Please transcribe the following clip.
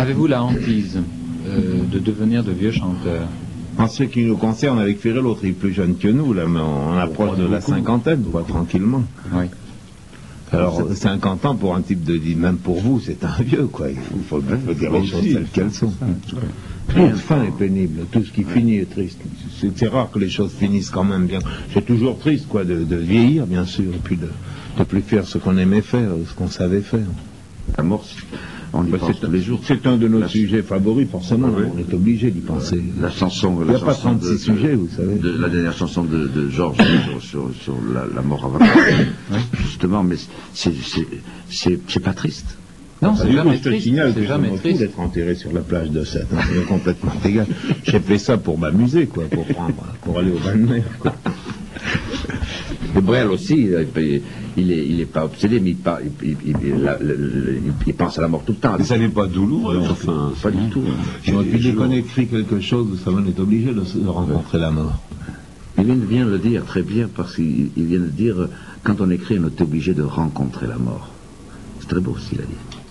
Avez-vous la hantise de devenir de vieux chanteurs? En ce qui nous concerne, avec Ferré, l'autre est plus jeune que nous, là, mais on approche de la cinquantaine, quoi, tranquillement. Oui. Alors, 50 ans pour un type de vie, même pour vous, c'est un vieux, quoi. Il faut dire les choses telles qu'elles sont. La fin est pénible, tout ce qui finit est triste. C'est rare que les choses finissent quand même bien. C'est toujours triste, quoi, de vieillir, bien sûr, et puis de plus faire ce qu'on aimait faire, ce qu'on savait faire. La mort, on y pense tous les jours. C'est un de nos sujets favoris, forcément, on est obligé d'y penser. La chanson, il n'y a pas 36 sujets, vous savez. La dernière chanson de Georges sur la mort avant justement, mais c'est pas triste. Non, c'est jamais triste. Je te signale que je jamais m'en fous d'être enterré sur la plage de Sète. Hein, c'est complètement égal. J'ai fait ça pour m'amuser, quoi, pour aller au bain de mer, quoi. Et Brel aussi, il est pas obsédé, mais il pense à la mort tout le temps. Mais ça n'est pas douloureux, enfin. Pas du tout. Et puis dès qu'on écrit quelque chose, vous savez, on est obligé de rencontrer la mort. Il vient de le dire très bien, parce qu'il vient de dire, quand on écrit, on est obligé de rencontrer la mort. C'est très beau ce qu'il a dit.